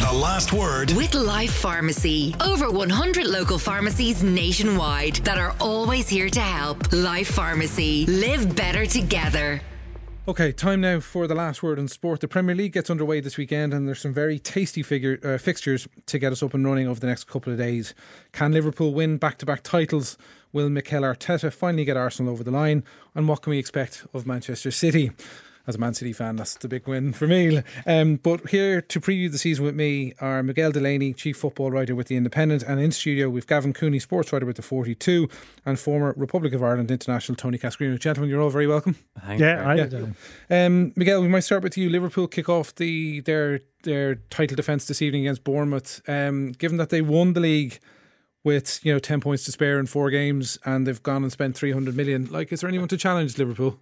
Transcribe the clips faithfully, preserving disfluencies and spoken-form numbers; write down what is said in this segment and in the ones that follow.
The Last Word with Life Pharmacy. Over one hundred local pharmacies nationwide that are always here to help. Life Pharmacy. Live better together. Okay, time now for the last word on sport. The Premier League gets underway this weekend and there's some very tasty figure, uh, fixtures to get us up and running over the next couple of days. Can Liverpool win back-to-back titles? Will Mikel Arteta finally get Arsenal over the line? And what can we expect of Manchester City? As a Man City fan, that's the big win for me. Um, but here to preview the season with me are Miguel Delaney, Chief Football Writer with The Independent, and in studio we've Gavin Cooney, Sports Writer with The forty-two, and former Republic of Ireland international Tony Cascarino. Gentlemen, you're all very welcome. Thanks. Yeah, I yeah. Um, Miguel, we might start with you. Liverpool kick off the their their title defence this evening against Bournemouth. Um, given that they won the league with, you know, ten points to spare in four games and they've gone and spent three hundred million, like, is there anyone to challenge Liverpool?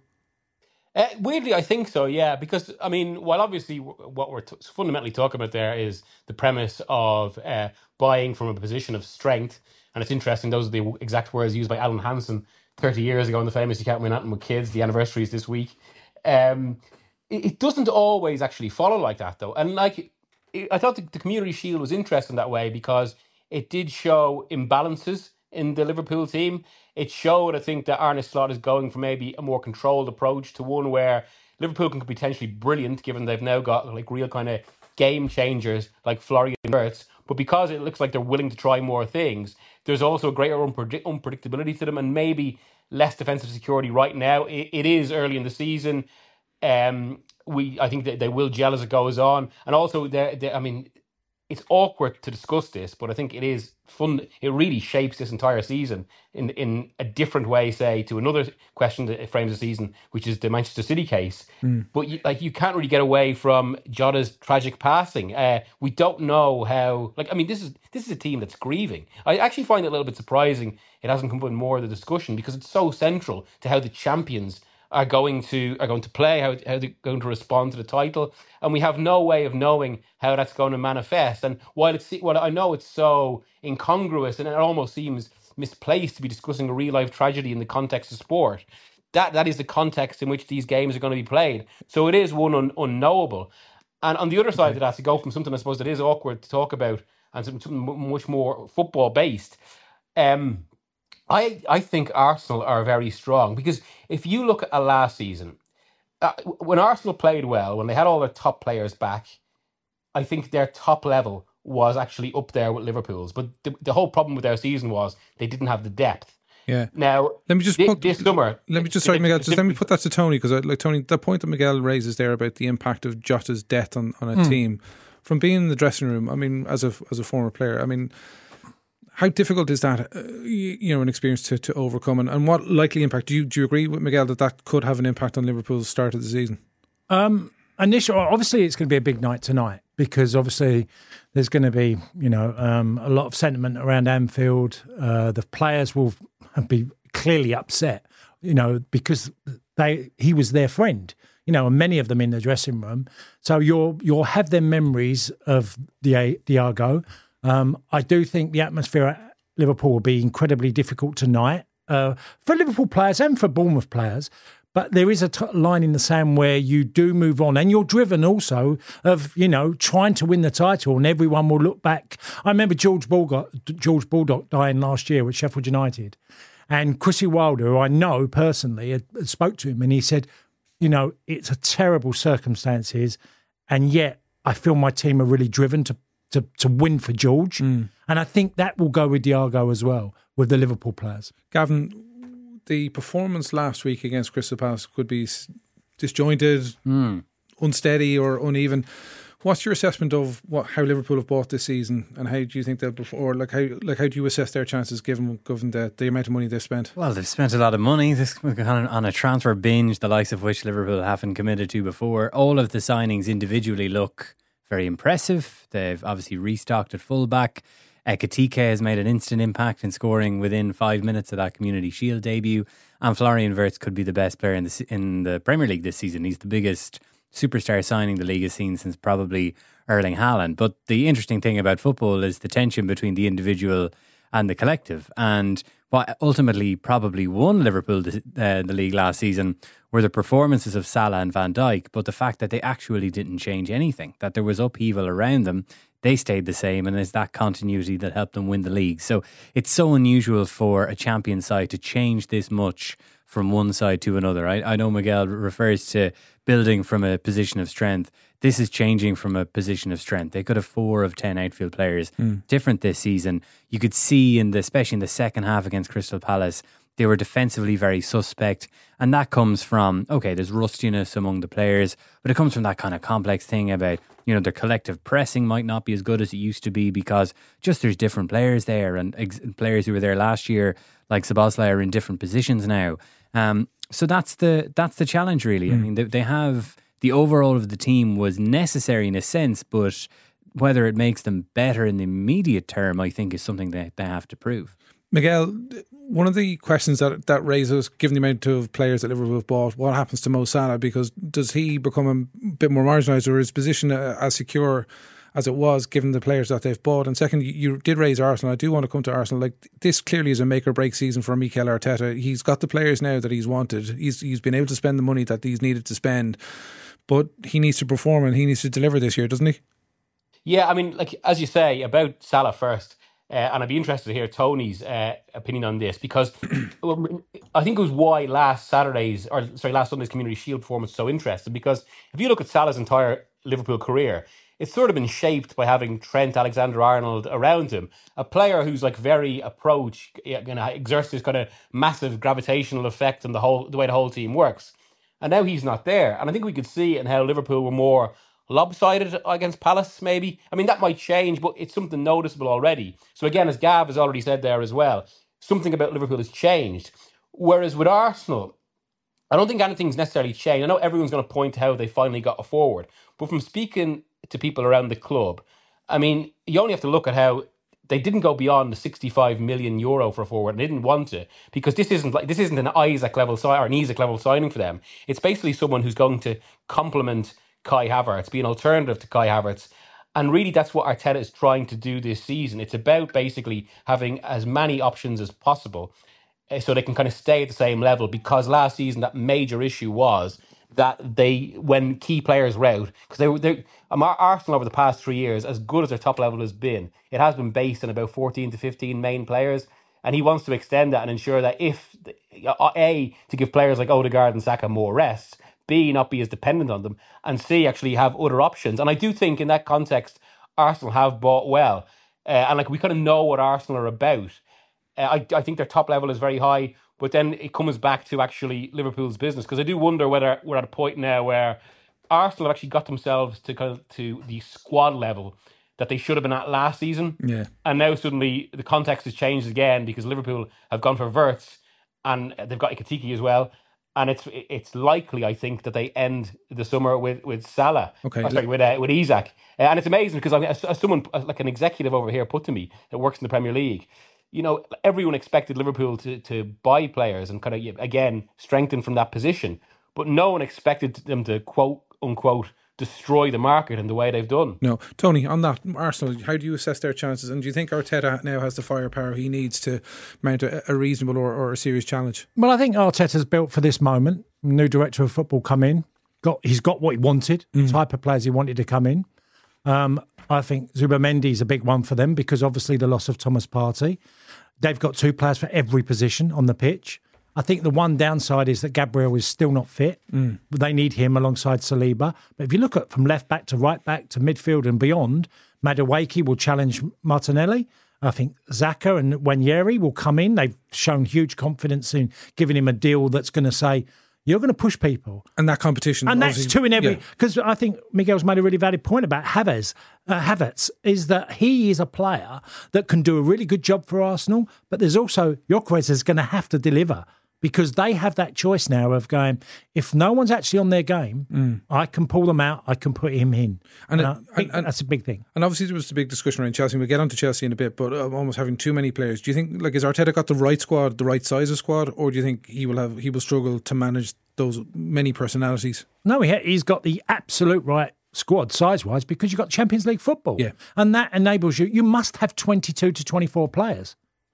Uh, weirdly, I think so, yeah, because, I mean, while obviously what we're t- fundamentally talking about there is the premise of uh, buying from a position of strength, and it's interesting, those are the exact words used by Alan Hansen thirty years ago in the famous You Can't Win Nothing with Kids, the anniversary is this week. Um, it, it doesn't always actually follow like that, though, and like, it, I thought the, the Community Shield was interesting that way because it did show imbalances in the Liverpool team. It showed, I think, that Arne Slot is going for maybe a more controlled approach to one where Liverpool can be potentially brilliant, given they've now got like real kind of game changers like Florian Wirtz. But because it looks like they're willing to try more things, there's also a greater unpredict- unpredictability to them and maybe less defensive security right now. It, it is early in the season. Um, we, I think that they will gel as it goes on. And also, they're, they're, I mean, it's awkward to discuss this, but I think it is fun. It really shapes this entire season in in a different way, say, to another question that frames the season, which is the Manchester City case. Mm. But you, like, you can't really get away from Jota's tragic passing. Uh, we don't know how. Like, I mean, this is this is a team that's grieving. I actually find it a little bit surprising it hasn't come up in more of the discussion because it's so central to how the champions are going to are going to play, how how they're going to respond to the title, and we have no way of knowing how that's going to manifest. And while it's while I know it's so incongruous and it almost seems misplaced to be discussing a real life tragedy in the context of sport, that that is the context in which these games are going to be played. So it is one un, unknowable. And on the other side okay. of that, to go from something I suppose that is awkward to talk about and something much more football based. Um, I, I think Arsenal are very strong because if you look at last season, uh, when Arsenal played well, when they had all their top players back, I think their top level was actually up there with Liverpool's. But the, the whole problem with their season was they didn't have the depth. Yeah. Now, let me just this, put, this summer. Let me just sorry, Miguel. Just let me put that to Tony because, like Tony, the point that Miguel raises there about the impact of Jota's death on, on a mm. team, from being in the dressing room. I mean, as a as a former player, I mean, how difficult is that, uh, you, you know, an experience to, to overcome? And, and what likely impact, do you do you agree with Miguel that that could have an impact on Liverpool's start of the season? Um, initially, obviously it's going to be a big night tonight because obviously there's going to be, you know, um, a lot of sentiment around Anfield. Uh, the players will be clearly upset, you know, because they he was their friend, you know, and many of them in the dressing room. So you'll, you'll have their memories of the Diego. Um, I do think the atmosphere at Liverpool will be incredibly difficult tonight uh, for Liverpool players and for Bournemouth players. But there is a t- line in the sand where you do move on and you're driven also of, you know, trying to win the title and everyone will look back. I remember George Baldock, George Baldock dying last year with Sheffield United, and Chrissy Wilder, who I know personally, had, had spoke to him and he said, you know, it's a terrible circumstances and yet I feel my team are really driven to To, to win for George. Mm. And I think that will go with Diego as well, with the Liverpool players. Gavin, the performance last week against Crystal Palace could be disjointed, mm. unsteady or uneven. What's your assessment of what how Liverpool have bought this season and how do you think they'll perform, or like how like how do you assess their chances given given the, the amount of money they've spent? Well, they've spent a lot of money. This on, on a transfer binge, the likes of which Liverpool haven't committed to before. All of the signings individually look very impressive. They've obviously restocked at fullback. Ekitike has made an instant impact in scoring within five minutes of that Community Shield debut. And Florian Wirtz could be the best player in the in the Premier League this season. He's the biggest superstar signing the league has seen since probably Erling Haaland. But the interesting thing about football is the tension between the individual and the collective. And what ultimately probably won Liverpool the, uh, the league last season were the performances of Salah and Van Dijk, but the fact that they actually didn't change anything, that there was upheaval around them, they stayed the same, and it's that continuity that helped them win the league. So it's so unusual for a champion side to change this much from one side to another. I, I know Miguel refers to building from a position of strength. This is changing from a position of strength. They could have four of ten outfield players mm. different this season. You could see, in the especially in the second half against Crystal Palace, they were defensively very suspect. And that comes from, okay, there's rustiness among the players, but it comes from that kind of complex thing about, you know, their collective pressing might not be as good as it used to be because just there's different players there, and ex- players who were there last year, like Szoboszlai, are in different positions now. Um, so that's the that's the challenge, really. Mm. I mean, they, they have the overall of the team was necessary in a sense, but whether it makes them better in the immediate term, I think, is something that they have to prove. Miguel, one of the questions that that raises, given the amount of players that Liverpool have bought, what happens to Mo Salah? Because does he become a bit more marginalised, or is his position as secure as it was, given the players that they've bought? And second, you did raise Arsenal. I do want to come to Arsenal. Like, this clearly is a make or break season for Mikel Arteta. He's got the players now that he's wanted. He's he's been able to spend the money that he's needed to spend, but he needs to perform and he needs to deliver this year, doesn't he? Yeah, I mean, like as you say about Salah first. Uh, and I'd be interested to hear Tony's uh, opinion on this, because I think it was why last Saturday's, or sorry, last Sunday's Community Shield performance was so interesting, because if you look at Salah's entire Liverpool career, it's sort of been shaped by having Trent Alexander-Arnold around him, a player who's like very approach, you know, exerts this kind of massive gravitational effect on the whole, the way the whole team works. And now he's not there. And I think we could see it in how Liverpool were more lopsided against Palace, maybe. I mean, that might change, but it's something noticeable already. So again, as Gav has already said there as well, something about Liverpool has changed. Whereas with Arsenal, I don't think anything's necessarily changed. I know everyone's going to point to how they finally got a forward, but from speaking to people around the club, I mean, you only have to look at how they didn't go beyond the sixty-five million euro for a forward, and they didn't want to, because this isn't like this isn't an Isaac level sign or an Isaac level signing for them. It's basically someone who's going to complement Kai Havertz, be an alternative to Kai Havertz. And really that's what Arteta is trying to do this season. It's about basically having as many options as possible uh, so they can kind of stay at the same level, because last season that major issue was that they, when key players were out, because they were, they, um, Arsenal over the past three years, as good as their top level has been, it has been based on about fourteen to fifteen main players. And he wants to extend that and ensure that if, A, to give players like Odegaard and Saka more rest, B, not be as dependent on them, and C, actually have other options. And I do think in that context, Arsenal have bought well. Uh, and like we kind of know what Arsenal are about. Uh, I, I think their top level is very high, but then it comes back to actually Liverpool's business. Because I do wonder whether we're at a point now where Arsenal have actually got themselves to kind of to the squad level that they should have been at last season. Yeah. And now suddenly the context has changed again, because Liverpool have gone for Wirtz and they've got Ekitike as well. And it's it's likely, I think, that they end the summer with, with Salah. Okay. Oh, sorry, with uh, with Isak. Uh, and it's amazing because, I mean, as, as someone, as like an executive over here put to me that works in the Premier League, you know, everyone expected Liverpool to, to buy players and kind of, again, strengthen from that position. But no one expected them to, quote, unquote, destroy the market in the way they've done. No. Tony, on that, Arsenal, how do you assess their chances? And do you think Arteta now has the firepower he needs to mount a, a reasonable or, or a serious challenge? Well, I think Arteta's built for this moment. New director of football come in. Got He's got what he wanted, mm. the type of players he wanted to come in. Um, I think Zubimendi a big one for them, because obviously the loss of Thomas Partey. They've got two players for every position on the pitch. I think the one downside is that Gabriel is still not fit. Mm. They need him alongside Saliba. But if you look at from left back to right back to midfield and beyond, Madueke will challenge Martinelli. I think Xhaka and Nwaneri will come in. They've shown huge confidence in giving him a deal that's going to say, you're going to push people. And that competition. And that's two in every. Because yeah. I think Miguel's made a really valid point about Havertz, uh, Havertz, is that he is a player that can do a really good job for Arsenal, but there's also, Gyökeres is going to have to deliver. Because they have that choice now of going, if no one's actually on their game, mm. I can pull them out, I can put him in. And, and, it, and, and that's a big thing. And obviously there was the big discussion around Chelsea. We'll get on to Chelsea in a bit, but uh, almost having too many players. Do you think, like, has Arteta got the right squad, the right size of squad, or do you think he will have he will struggle to manage those many personalities? No, he ha- he's got the absolute right squad size-wise, because you've got Champions League football. Yeah. And that enables you, you must have twenty-two to twenty-four players.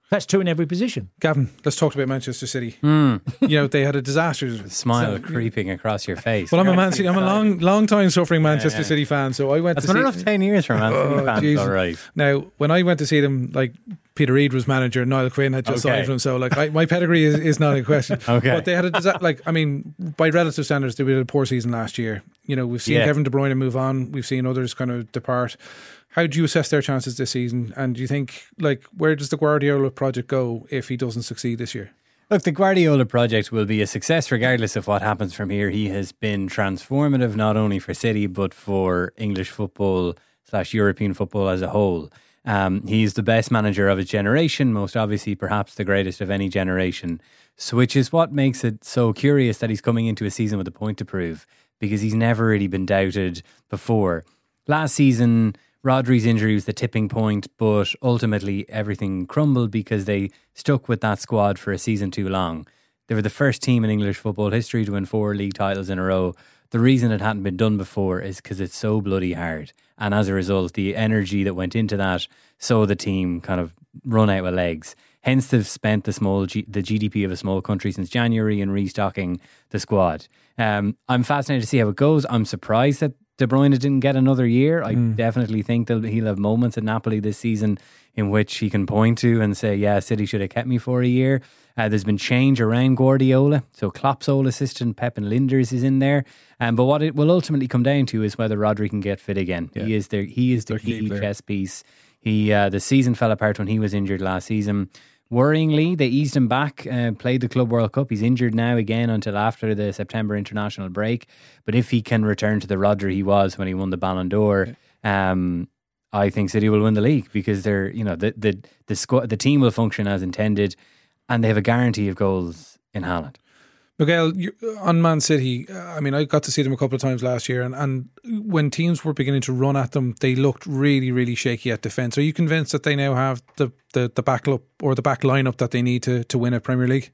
That's two in every position. Gavin, let's talk about Manchester City. Mm. You know, they had a disaster. Smile so, creeping across your face. Well, I'm a Man City. I'm a long, long time suffering Manchester yeah, yeah. City fan. So I went That's to been see. a rough ten years for Man City oh, fans. Jesus. All right. Now, when I went to see them, like Peter Reid was manager, Niall Quinn had just okay. signed for him. So, like, I, my pedigree is, is not in question. Okay. But they had a disaster. Like, I mean, by relative standards, they had a poor season last year. You know, we've seen yeah. Kevin De Bruyne move on. We've seen others kind of depart. How do you assess their chances this season? And do you think, like, where does the Guardiola project go if he doesn't succeed this year? Look, the Guardiola project will be a success regardless of what happens from here. He has been transformative not only for City but for English football slash European football as a whole. Um, he's the best manager of his generation, most obviously perhaps the greatest of any generation, so which is what makes it so curious that he's coming into a season with a point to prove, because he's never really been doubted before. Last season, Rodri's injury was the tipping point, but ultimately everything crumbled because they stuck with that squad for a season too long. They were the first team in English football history to win four league titles in a row. The reason it hadn't been done before is because it's so bloody hard. And as a result, the energy that went into that saw the team kind of run out with legs. Hence, they've spent the small G- the G D P of a small country since January in restocking the squad. Um, I'm fascinated to see how it goes. I'm surprised that De Bruyne didn't get another year. I mm. definitely think that he'll have moments at Napoli this season in which he can point to and say, yeah, City should have kept me for a year. Uh, there's been change around Guardiola. So Klopp's old assistant, Pep and Linders, is in there. Um, but what it will ultimately come down to is whether Rodri can get fit again. Yeah. He is the, he is the key chess piece. He uh, The season fell apart when he was injured last season. Worryingly, they eased him back, uh, played the Club World Cup. He's injured now again until after the September international break. But if he can return to the Rodri he was when he won the Ballon d'Or, um, I think City will win the league, because they're, you know, the the the squad, the team will function as intended, and they have a guarantee of goals in Haaland. Miguel, on Man City, I mean, I got to see them a couple of times last year, and, and when teams were beginning to run at them, they looked really, really shaky at defence. Are you convinced that they now have the, the, the back up or the back lineup that they need to, to win a Premier League?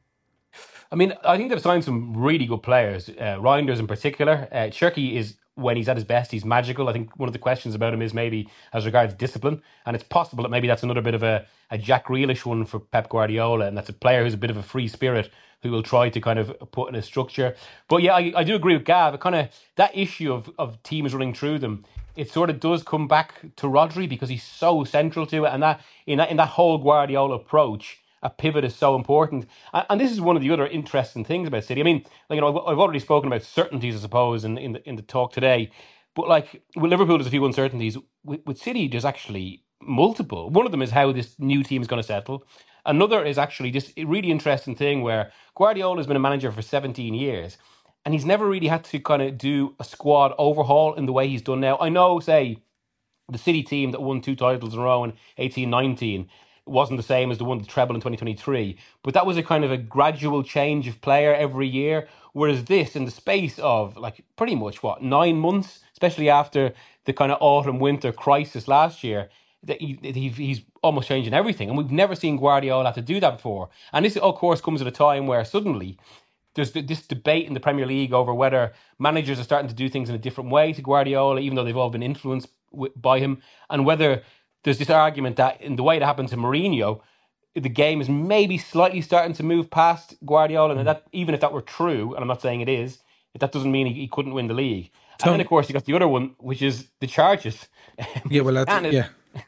I mean, I think they've signed some really good players, uh, Reinders in particular. Uh, Cherki is, when he's at his best, he's magical. I think one of the questions about him is maybe as regards discipline, and it's possible that maybe that's another bit of a, a Jack Grealish one for Pep Guardiola, and that's a player who's a bit of a free spirit who will try to kind of put in a structure. But yeah, I, I do agree with Gav. It kind of, that issue of, of teams running through them, it sort of does come back to Rodri, because he's so central to it, and that in that in that whole Guardiola approach, a pivot is so important. And, and this is one of the other interesting things about City. I mean, like, you know, I've, I've already spoken about certainties, I suppose, in, in the in the talk today. But like with Liverpool, there's a few uncertainties. With, with City, there's actually multiple. One of them is how this new team is going to settle. Another is actually this really interesting thing where Guardiola has been a manager for seventeen years, and he's never really had to kind of do a squad overhaul in the way he's done now. I know, say, the City team that won two titles in a row in eighteen nineteen wasn't the same as the one that treble in twenty twenty-three, but that was a kind of a gradual change of player every year, whereas this, in the space of like pretty much, what, nine months, especially after the kind of autumn-winter crisis last year, that he, he, he's almost changing everything. And we've never seen Guardiola have to do that before. And this, of course, comes at a time where suddenly there's this debate in the Premier League over whether managers are starting to do things in a different way to Guardiola, even though they've all been influenced by him, and whether there's this argument that in the way that happened to Mourinho, the game is maybe slightly starting to move past Guardiola, and that even if that were true, and I'm not saying it is, that doesn't mean he, he couldn't win the league. And then, of course, you got the other one, which is the charges. Yeah, well, that's, yeah.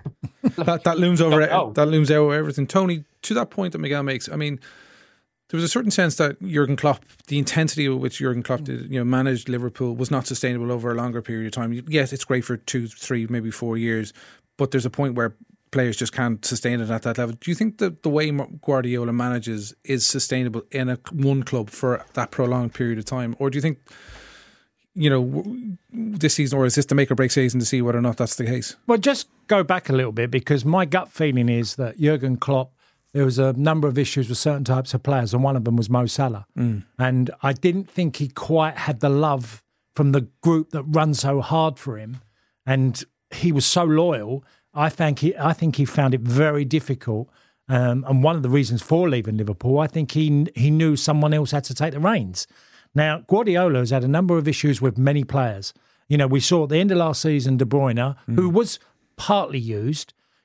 that that looms over that looms over everything. Tony, to that point that Miguel makes, I mean, there was a certain sense that Jurgen Klopp, the intensity with which Jurgen Klopp did, you know, managed Liverpool was not sustainable over a longer period of time. Yes, it's great for two, three, maybe four years, but there's a point where players just can't sustain it at that level. Do you think that the way Guardiola manages is sustainable in a one club for that prolonged period of time, or do you think, you know, this season, or is this the make or break season to see whether or not that's the case? Well, just go back a little bit, because my gut feeling is that Jurgen Klopp, there was a number of issues with certain types of players, and one of them was Mo Salah. Mm. And I didn't think he quite had the love from the group that run so hard for him, and he was so loyal. I think he, I think he found it very difficult. Um, and one of the reasons for leaving Liverpool, I think he he knew someone else had to take the reins. Now, Guardiola has had a number of issues with many players. You know, we saw at the end of last season De Bruyne, mm. who was partly used.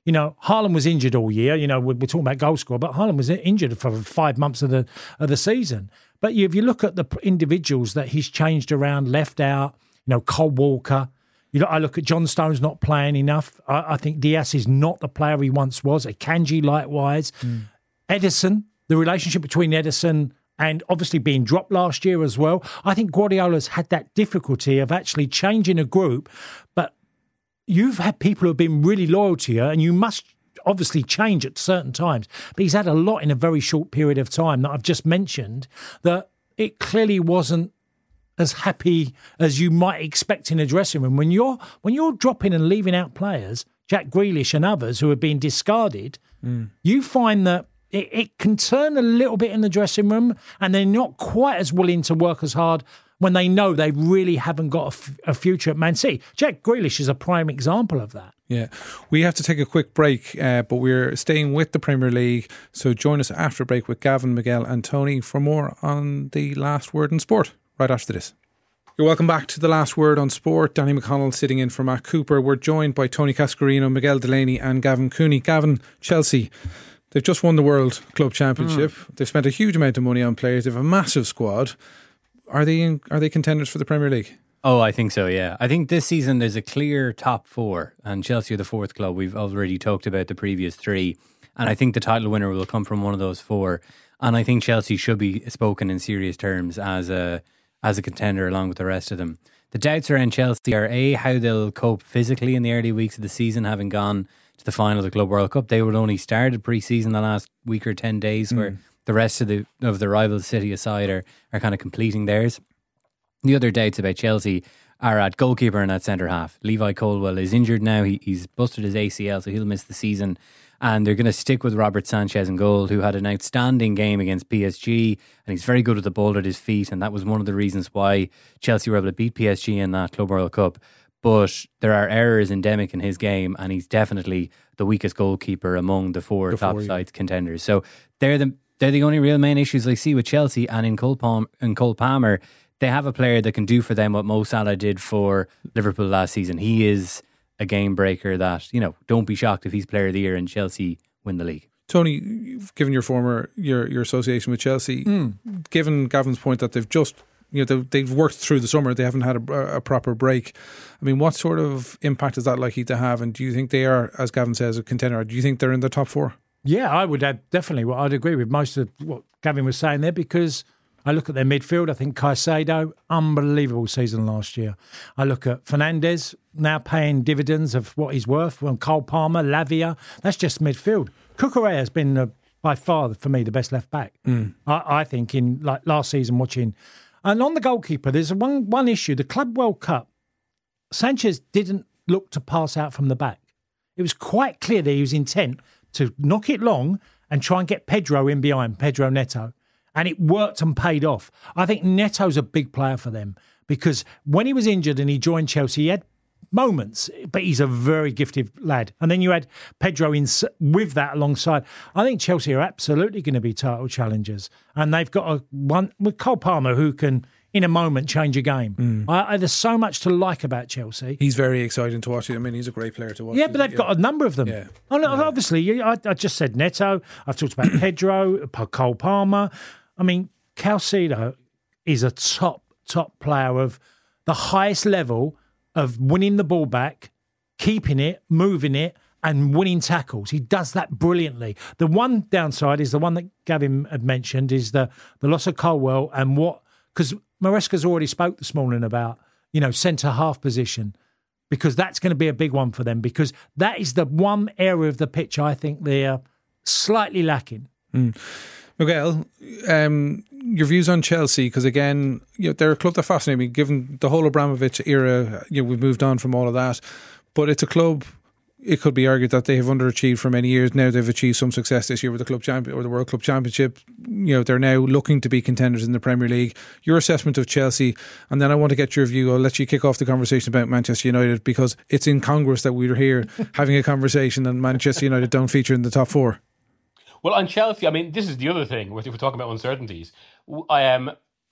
You know, Haaland was injured all year. You know, we're, we're talking about goal scorer, but Haaland was injured for five months of the of the season. But if you look at the individuals that he's changed around, left out, you know, Cole Walker. You know, I look at John Stones not playing enough. I, I think Diaz is not the player he once was. Akanji likewise. Mm. Ederson, the relationship between Ederson and obviously being dropped last year as well. I think Guardiola's had that difficulty of actually changing a group, but you've had people who have been really loyal to you, and you must obviously change at certain times. But he's had a lot in a very short period of time that I've just mentioned that it clearly wasn't as happy as you might expect in a dressing room. When you're when you're dropping and leaving out players, Jack Grealish and others who have been discarded, mm. you find that it, it can turn a little bit in the dressing room, and they're not quite as willing to work as hard when they know they really haven't got a, f- a future at Man City. Jack Grealish is a prime example of that. Yeah, we have to take a quick break, uh, but we're staying with the Premier League. So join us after a break with Gavin, Miguel and Tony for more on the last word in sport. Right after this. You're welcome back to the last word on sport. Danny McConnell sitting in for Matt Cooper. We're joined by Tony Cascarino, Miguel Delaney and Gavin Cooney. Gavin, Chelsea, they've just won the World Club Championship. Mm. They've spent a huge amount of money on players. They have a massive squad. Are they in, are they contenders for the Premier League? Oh, I think so, yeah. I think this season there's a clear top four, and Chelsea are the fourth club. We've already talked about the previous three, and I think the title winner will come from one of those four. And I think Chelsea should be spoken in serious terms as a as a contender along with the rest of them. The doubts around Chelsea are A, how they'll cope physically in the early weeks of the season, having gone to the final of the Club World Cup. They would only started pre-season the last week or ten days, mm. where the rest of the of the rival City aside are, are kind of completing theirs. The other doubts about Chelsea are at goalkeeper and at centre half. Levi Colwill is injured now. He, he's busted his A C L, so he'll miss the season. And they're going to stick with Robert Sanchez in goal, who had an outstanding game against P S G, and he's very good with the ball at his feet, and that was one of the reasons why Chelsea were able to beat P S G in that Club World Cup. But there are errors endemic in his game, and he's definitely the weakest goalkeeper among the four the top four, sides yeah. contenders. So they're the they're the only real main issues I see with Chelsea. And in Cole Palmer, in Cole Palmer, they have a player that can do for them what Mo Salah did for Liverpool last season. He is a game breaker that, you know, don't be shocked if he's player of the year and Chelsea win the league. Tony, given your former your your association with Chelsea, mm. given Gavin's point that they've just you know they've, they've worked through the summer, they haven't had a, a proper break. I mean, what sort of impact is that likely to have? And do you think they are, as Gavin says, a contender? Or do you think they're in the top four? Yeah, I would add, definitely. Well, I'd agree with most of what Gavin was saying there, because I look at their midfield. I think Caicedo, unbelievable season last year. I look at Fernandes, now paying dividends of what he's worth. Well, Cole Palmer, Lavia, that's just midfield. Cucurella has been uh, by far, for me, the best left back. Mm. I, I think in like last season watching. And on the goalkeeper, there's one one issue. The Club World Cup, Sanchez didn't look to pass out from the back. It was quite clear that he was intent to knock it long and try and get Pedro in behind, Pedro Neto. And it worked and paid off. I think Neto's a big player for them, because when he was injured and he joined Chelsea, he had moments, but he's a very gifted lad. And then you had Pedro in with that alongside. I think Chelsea are absolutely going to be title challengers. And they've got a one with Cole Palmer who can, in a moment, change a game. Mm. I, I, there's so much to like about Chelsea. He's very exciting to watch. I mean, he's a great player to watch. Yeah, but they've yeah. got a number of them. Yeah. Oh, no, yeah. Obviously, I, I just said Neto. I've talked about Pedro, Cole Palmer. I mean, Caicedo is a top, top player of the highest level of winning the ball back, keeping it, moving it, and winning tackles. He does that brilliantly. The one downside is the one that Gavin had mentioned, is the, the loss of Colwill and what... Because Maresca's already spoke this morning about, you know, centre-half position, because that's going to be a big one for them, because that is the one area of the pitch I think they're slightly lacking. Mm. Miguel, um, your views on Chelsea, because again, you know, they're a club that fascinates me, given the whole Abramovich era. You know, we've moved on from all of that, but it's a club, it could be argued that they have underachieved for many years. Now they've achieved some success this year with the club champion or the World Club Championship. You know, they're now looking to be contenders in the Premier League. Your assessment of Chelsea, and then I want to get your view. I'll let you kick off the conversation about Manchester United, because it's incongruous that we're here having a conversation and Manchester United don't feature in the top four. Well, on Chelsea, I mean, this is the other thing, if we're talking about uncertainties. I am,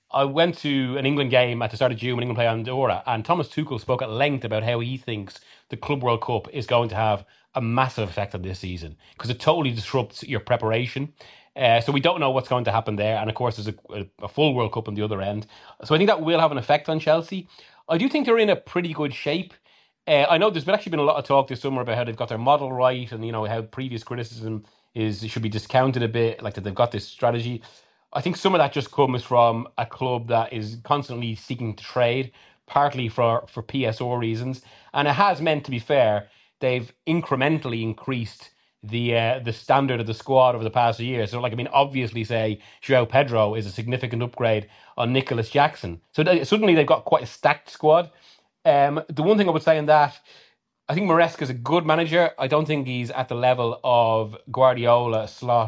I went to an England game at the start of June when England played Andorra, and Thomas Tuchel spoke at length about how he thinks the Club World Cup is going to have a massive effect on this season because it totally disrupts your preparation. Uh, so we don't know what's going to happen there. And of course, there's a, a, a full World Cup on the other end. So I think that will have an effect on Chelsea. I do think they're in a pretty good shape. Uh, I know there's been actually been a lot of talk this summer about how they've got their model right and, you know, how previous criticism is should be discounted a bit, like that they've got this strategy. I think some of that just comes from a club that is constantly seeking to trade, partly for, for P S O reasons. And it has meant, to be fair, they've incrementally increased the uh, the standard of the squad over the past year. So, like, I mean, obviously, say, João Pedro is a significant upgrade on Nicholas Jackson. So they, suddenly they've got quite a stacked squad. Um, the one thing I would say in that, I think Maresca is a good manager. I don't think he's at the level of Guardiola, Slot,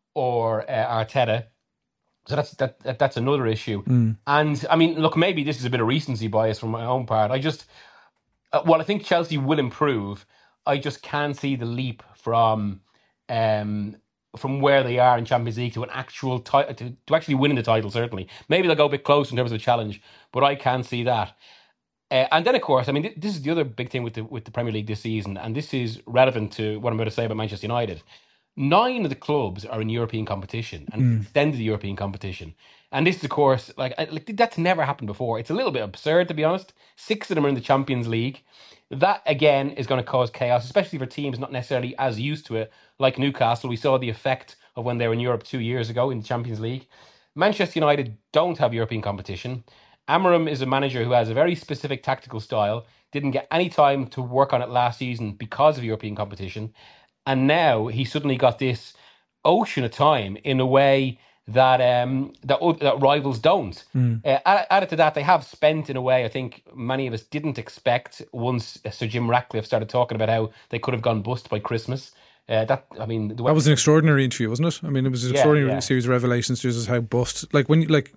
or uh, Arteta. So that's that, that that's another issue. Mm. And, I mean, look, maybe this is a bit of recency bias from my own part. I just, uh, well, I think Chelsea will improve. I just can't see the leap from um, from where they are in Champions League to an actual title, to, to actually winning the title, certainly. Maybe they'll go a bit close in terms of the challenge, but I can't see that. Uh, and then, of course, I mean, th- this is the other big thing with the with the Premier League this season, and this is relevant to what I'm about to say about Manchester United. Nine of the clubs are in European competition and mm. extended the European competition. And this is, of course, like, like that's never happened before. It's a little bit absurd, to be honest. Six of them are in the Champions League. That, again, is going to cause chaos, especially for teams not necessarily as used to it, like Newcastle. We saw the effect of when they were in Europe two years ago in the Champions League. Manchester United don't have European competition. Amorim is a manager who has a very specific tactical style, didn't get any time to work on it last season because of European competition. And now he suddenly got this ocean of time in a way that um, that, that rivals don't. Mm. Uh, added to that, they have spent in a way I think many of us didn't expect once Sir Jim Ratcliffe started talking about how they could have gone bust by Christmas. Uh, that I mean, the that was an extraordinary interview, wasn't it? I mean, it was an yeah, extraordinary yeah. series of revelations just as how bust. Like when you like.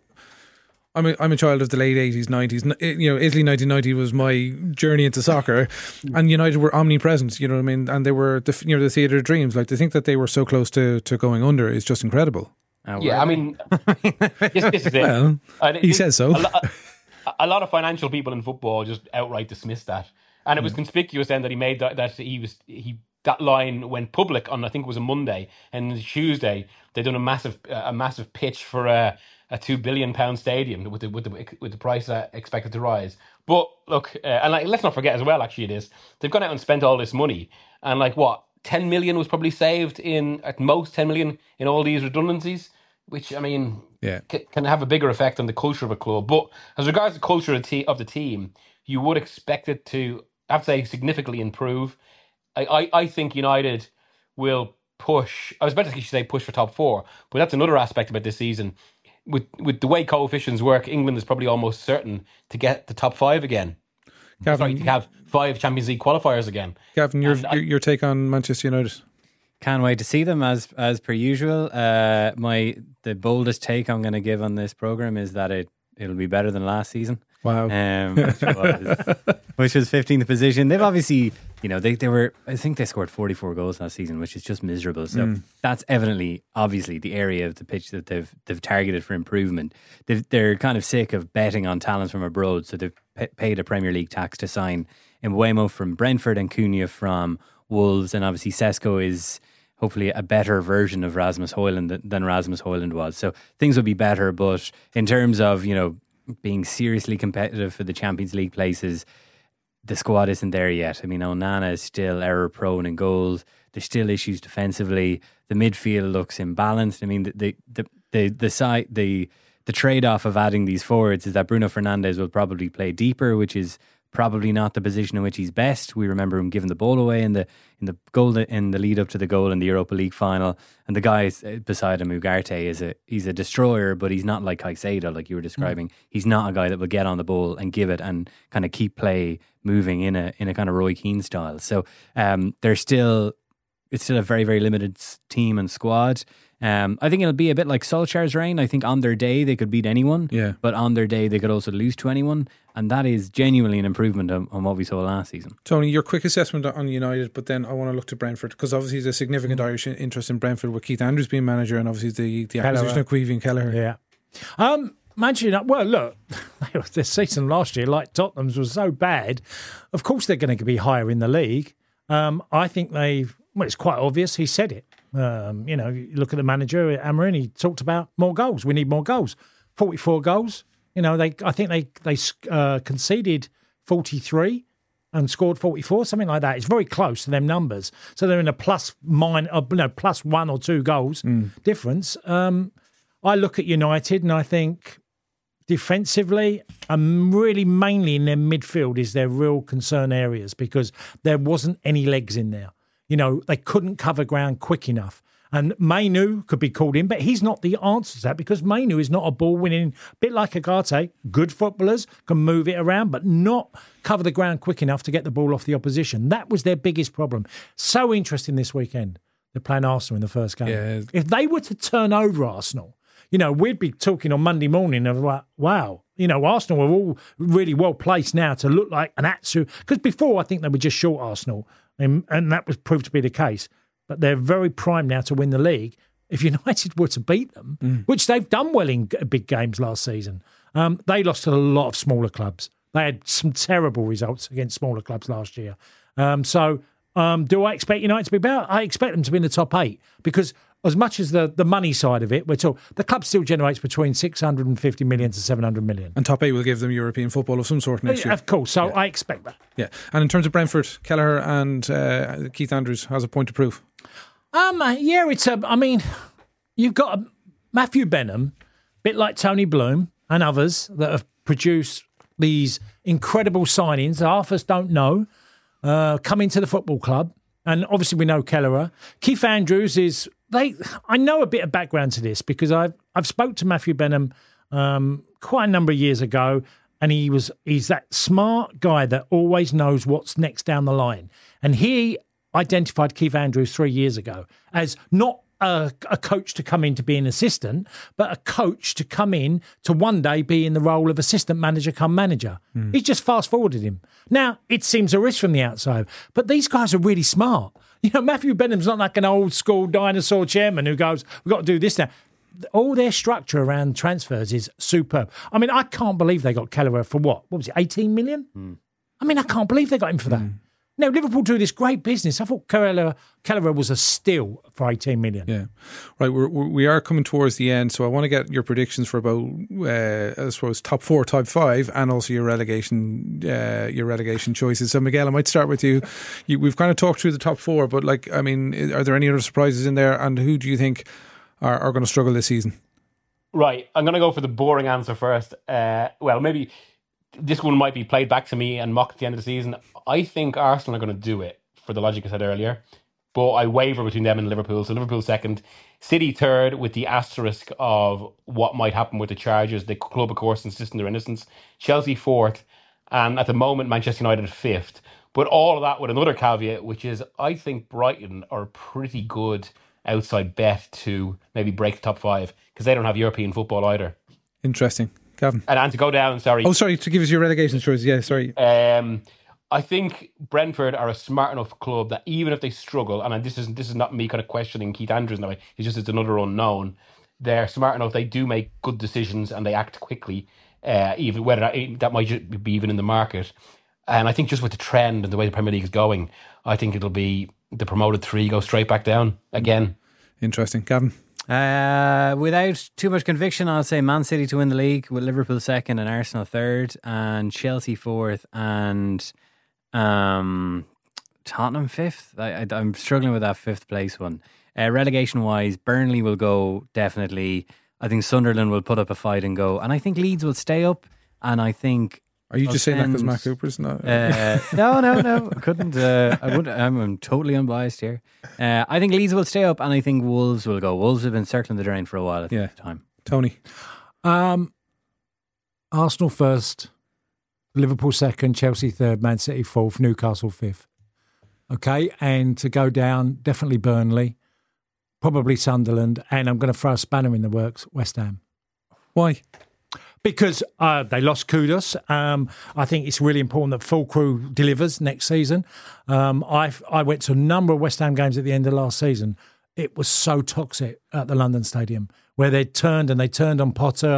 I'm a, I'm a child of the late eighties, nineties. You know, Italy nineteen ninety was my journey into soccer, and United were omnipresent. You know what I mean? And they were the you know the theatre of dreams. Like to think that they were so close to, to going under is just incredible. Oh, yeah, I mean, this, this is it. Well, uh, he says so. A, lo- a lot of financial people in football just outright dismiss that, and it was mm. conspicuous then that he made that that he was he that line went public on I think it was a Monday, and Tuesday they done a massive uh, a massive pitch for a. a two billion pound stadium with the with the with the price uh, expected to rise. But look, uh, and like, let's not forget as well. Actually, it is they've gone out and spent all this money, and like what ten million was probably saved in at most ten million in all these redundancies, which I mean, yeah, c- can have a bigger effect on the culture of a club. But as regards the culture of the, te- of the team, you would expect it to, I have to say, significantly improve. I I, I think United will push. I was about to actually say push for top four, but that's another aspect about this season. With with the way coefficients work, England is probably almost certain to get the top five again. Gavin, Sorry, to have five Champions League qualifiers again. Gavin, your I, your take on Manchester United? Can't wait to see them as as per usual. Uh, my the boldest take I'm going to give on this program is that it it'll be better than last season. Wow, um, which, was, which was fifteenth position. They've obviously, you know, they they were. I think they scored forty-four goals last season, which is just miserable. So mm. that's evidently, obviously, the area of the pitch that they've they've targeted for improvement. They've, they're kind of sick of betting on talent from abroad, so they've p- paid a Premier League tax to sign Mbeumo from Brentford and Cunha from Wolves, and obviously Sesko is hopefully a better version of Rasmus Højlund than Rasmus Højlund was. So things will be better, but in terms of, you know, being seriously competitive for the Champions League places, the squad isn't there yet. I mean, Onana is still error prone in goals. There's still issues defensively. The midfield looks imbalanced. I mean, the the the the the, side, the, the trade-off of adding these forwards is that Bruno Fernandes will probably play deeper, which is probably not the position in which he's best. We remember him giving the ball away in the in the goal in the lead up to the goal in the Europa League final. And the guy beside him, Ugarte, is a he's a destroyer, but he's not like Caicedo, like you were describing. Mm. He's not a guy that will get on the ball and give it and kind of keep play moving in a in a kind of Roy Keane style. So um, they're still it's still a very very limited team and squad. Um, I think it'll be a bit like Solskjaer's reign. I think on their day they could beat anyone, yeah. but on their day they could also lose to anyone, and that is genuinely an improvement on, on what we saw last season. Tony, your quick assessment on United, but then I want to look to Brentford because obviously there's a significant Irish interest in Brentford with Keith Andrews being manager, and obviously the, the acquisition Kelleher. of Queevy and Kelleher. Yeah. Um, Manchester United, well, look, their season last year, like Tottenham's, was so bad. Of course, they're going to be higher in the league. Um, I think they, well, it's quite obvious. He said it. Um, you know, you look at the manager, Amorim, he talked about more goals. We need more goals. forty-four goals. You know, they. I think they they uh, conceded forty-three and scored forty-four, something like that. It's very close to them numbers. So they're in a plus mine, uh, no, plus one or two goals mm. difference. Um, I look at United and I think defensively, and really mainly in their midfield is their real concern areas because there wasn't any legs in there. You know, they couldn't cover ground quick enough. And Mainu could be called in, but he's not the answer to that because Mainu is not a ball-winning, bit like Agate, good footballers, can move it around, but not cover the ground quick enough to get the ball off the opposition. That was their biggest problem. So interesting this weekend, they're playing Arsenal in the first game. Yeah. If they were to turn over Arsenal, you know, we'd be talking on Monday morning of like, wow, you know, Arsenal are all really well placed now to look like an Atsu. Because before, I think they were just short Arsenal, and, and that was proved to be the case. But they're very primed now to win the league. If United were to beat them, mm. which they've done well in big games last season, um, they lost to a lot of smaller clubs. They had some terrible results against smaller clubs last year. Um, so um, do I expect United to be better? I expect them to be in the top eight because as much as the, the money side of it, we're talking, the club still generates between six hundred fifty million to seven hundred million. And top eight will give them European football of some sort next year. Of course, so yeah. I expect that. Yeah, and in terms of Brentford, Kelleher and uh, Keith Andrews has a point to prove. Um, yeah, it's a, I mean, you've got a, Matthew Benham, a bit like Tony Bloom and others that have produced these incredible signings that half of us don't know, uh, come into the football club. And obviously we know Kelleher. Keith Andrews is, they. I know a bit of background to this because I've, I've spoke to Matthew Benham um, quite a number of years ago, and he was he's that smart guy that always knows what's next down the line. And he identified Keith Andrews three years ago as not a, a coach to come in to be an assistant, but a coach to come in to one day be in the role of assistant manager come manager. Mm. He's just fast-forwarded him. Now, it seems a risk from the outside, but these guys are really smart. You know, Matthew Benham's not like an old-school dinosaur chairman who goes, we've got to do this now. All their structure around transfers is superb. I mean, I can't believe they got Kelleher for what? What was it, eighteen million? Mm. I mean, I can't believe they got him for that. Mm. Now, Liverpool do this great business. I thought Kelleher, Kelleher was a steal for eighteen million. Yeah. Right, we're, we are coming towards the end, so I want to get your predictions for about, uh, I suppose, top four, top five, and also your relegation uh, your relegation choices. So, Miguel, I might start with you. you. We've kind of talked through the top four, but, like, I mean, are there any other surprises in there, and who do you think are, are going to struggle this season? Right, I'm going to go for the boring answer first. Uh, well, maybe this one might be played back to me and mocked at the end of the season. I think Arsenal are going to do it for the logic I said earlier, but I waver between them and Liverpool. So Liverpool second, City third, with the asterisk of what might happen with the Chargers. The club, of course, insist on their innocence. Chelsea fourth, and at the moment Manchester United fifth. But all of that with another caveat, which is I think Brighton are a pretty good outside bet to maybe break the top five because they don't have European football either. Interesting. Gavin. And, and to go down, sorry. Oh, sorry, to give us your relegation choice. Yeah, sorry. Um, I think Brentford are a smart enough club that even if they struggle, and this is this is not me kind of questioning Keith Andrews now, it's just it's another unknown. They're smart enough; they do make good decisions and they act quickly, uh, even whether that, that might be even in the market. And I think just with the trend and the way the Premier League is going, I think it'll be the promoted three go straight back down again. Interesting, Gavin. Uh, without too much conviction, I'll say Man City to win the league, with Liverpool second and Arsenal third, and Chelsea fourth, and um, Tottenham fifth. I, I, I'm struggling with that fifth place one. Uh, relegation wise, Burnley will go definitely. I think Sunderland will put up a fight and go, and I think Leeds will stay up. And I think. Are you just saying that because Matt Cooper's not? Uh, no, no, no. I couldn't. Uh, I would. I'm, I'm totally unbiased here. Uh, I think Leeds will stay up, and I think Wolves will go. Wolves have been circling the drain for a while at yeah. the time. Tony, um, Arsenal first, Liverpool second, Chelsea third, Man City fourth, Newcastle fifth. Okay, and to go down, definitely Burnley, probably Sunderland, and I'm going to throw a spanner in the works, West Ham. Why? Because uh, they lost Kudus. Um, I think it's really important that full crew delivers next season. Um, I I went to a number of West Ham games at the end of last season. It was so toxic at the London Stadium, where they turned and they turned on Potter.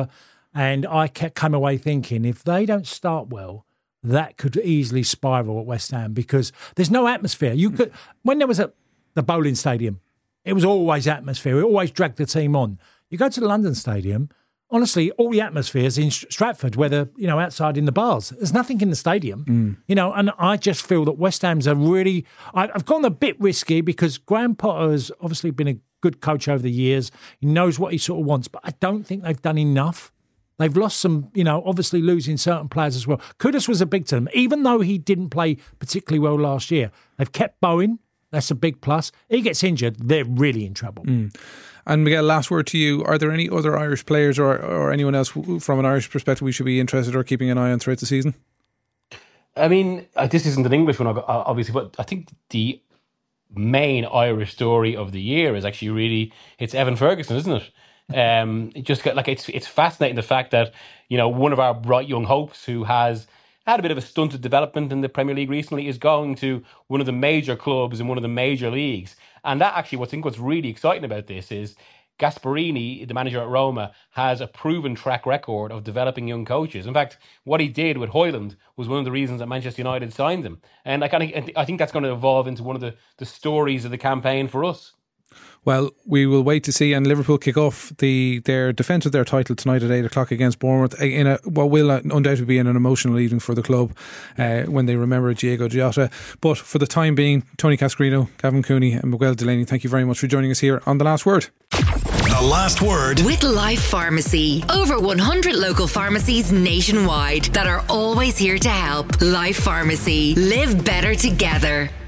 And I kept, came away thinking, if they don't start well, that could easily spiral at West Ham because there's no atmosphere. You could when there was at the Bowling Stadium, it was always atmosphere. It always dragged the team on. You go to the London Stadium, honestly, all the atmospheres in Stratford, whether, you know, outside in the bars. There's nothing in the stadium, mm. you know, and I just feel that West Ham's are really... I've gone a bit risky because Graham Potter has obviously been a good coach over the years. He knows what he sort of wants, but I don't think they've done enough. They've lost some, you know, obviously losing certain players as well. Kudus was a big to them, even though he didn't play particularly well last year. They've kept Bowen. That's a big plus. He gets injured, they're really in trouble. Mm. And Miguel, last word to you. Are there any other Irish players or, or anyone else from an Irish perspective we should be interested or keeping an eye on throughout the season? I mean, this isn't an English one, obviously, but I think the main Irish story of the year is actually really, it's Evan Ferguson, isn't it? Um, it just got like it's it's fascinating the fact that, you know, one of our bright young hopes who has had a bit of a stunted development in the Premier League recently is going to one of the major clubs in one of the major leagues. And that actually, what I think what's really exciting about this is Gasperini, the manager at Roma, has a proven track record of developing young coaches. In fact, what he did with Hoyland was one of the reasons that Manchester United signed him. And I kind of I think that's going to evolve into one of the, the stories of the campaign for us. Well, we will wait to see. And Liverpool kick off the their defence of their title tonight at eight o'clock against Bournemouth in a what will undoubtedly be an emotional evening for the club uh, when they remember Diego Jota. But for the time being, Tony Cascarino, Gavin Cooney and Miguel Delaney, thank you very much for joining us here on The Last Word. The Last Word with Life Pharmacy. Over one hundred local pharmacies nationwide that are always here to help. Life Pharmacy. Live better together.